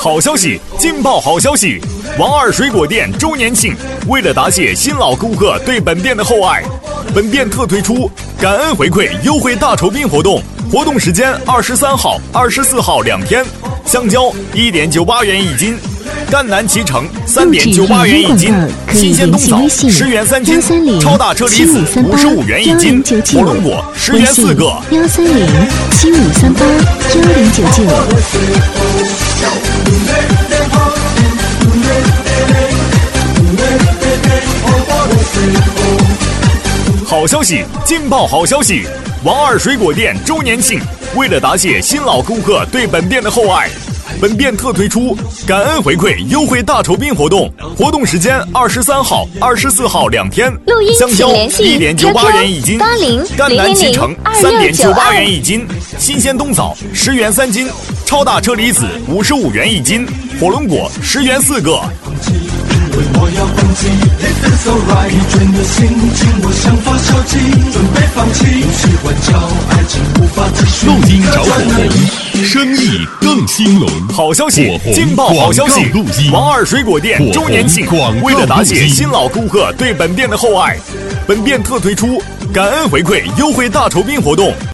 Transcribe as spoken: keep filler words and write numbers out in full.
好消息，劲爆好消息！王二水果店周年庆，为了答谢新老顾客对本店的厚爱，本店特推出感恩回馈优惠大酬宾活动。活动时间二十三号、二十四号两天。香蕉一点九八元一斤，赣南脐橙三点九八元一斤，新鲜冬枣十元三斤，超大车厘子五十五元一斤，火龙果十元四个。 幺三零七五三八幺零九九。 好消息，劲爆好消息！王二水果店周年庆，为了答谢新老顾客对本店的厚爱，本店特推出感恩回馈优惠大酬宾活动。活动时间二十三号、二十四号两天。 录音香蕉一点九八元一斤， 八零赣南脐橙三点九八元一斤，新鲜冬枣十元三斤，超大车厘子五十五元一斤，火龙果十元四个。 我要放弃 It feels alright 疲倦的心情我想发消极准备放弃喜欢叫爱情无法继续路经找火红生意更兴隆。 好消息，劲爆好消息！王二水果店周年庆，为了答谢新老顾客对本店的厚爱，本店特推出感恩回馈优惠大酬宾活动。